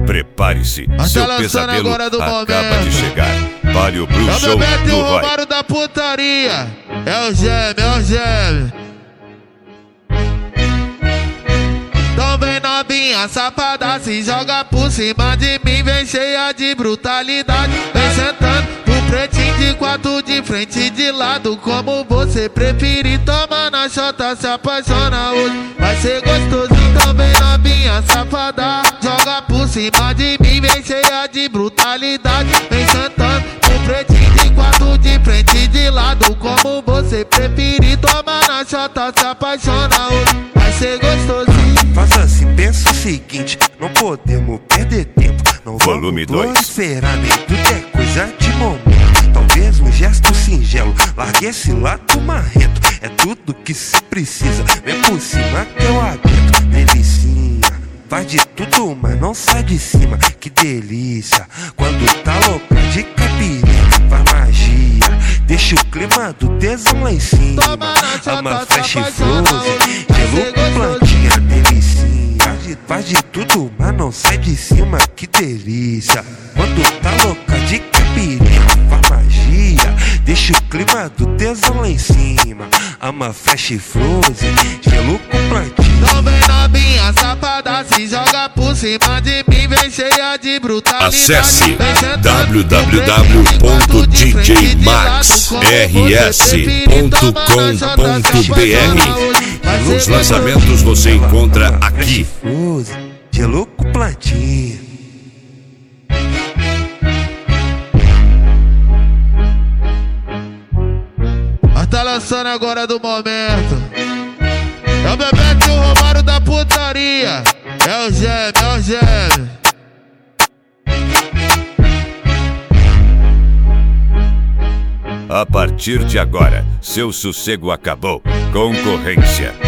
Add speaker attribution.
Speaker 1: Prepare-se, seu pesadelo acaba de chegar. Pare o Blue Show do Roy.
Speaker 2: O da putaria é o gêmeo. Então vem novinha safada, se joga por cima de mim, vem cheia de brutalidade. Vem sentando pro pretinho de quatro, de frente e de lado, como você preferir. Toma na chota, se apaixona hoje, vai ser gostosinho. Então vem novinha safada, joga por cima de mim, vem cheia de brutalidade. Vem sentando pro pretinho de quatro, de frente e de lado, como você preferir. Toma na chota, se apaixona hoje, vai ser gostosinho.
Speaker 3: Faz assim, pensa o seguinte, não podemos perder tempo. Não
Speaker 1: Volume
Speaker 3: vamos
Speaker 1: 2.
Speaker 3: esperar, nem tudo é coisa de momento. Talvez um gesto singelo, largue esse lado marrento. É tudo que se precisa, vem por cima que eu aguento. Delicinha, faz de tudo, mas não sai de cima. Que delícia, quando tá louca de caipirinha, faz magia, deixa o clima do tesão lá em cima. Ama fresh e frozen, gelo com plantinha, delicinha. Faz de tudo, mas não sai de cima. Que delícia, quando tá louca de caipirinha, faz magia, deixa o clima do tesão lá em cima. Ama fresh e frozen, gelo com plantinha.
Speaker 2: Então vem novinha safada, se joga por cima de mim, vem cheia de brutalidade.
Speaker 1: Acesse www.djmaxrs.com.br. Os lançamentos você encontra aqui.
Speaker 3: Gelo com plantinha.
Speaker 2: Tá lançando agora do momento. É o Bebeto e o Romário da putaria. É o gêmeo.
Speaker 1: A partir de agora, seu sossego acabou. Concorrência.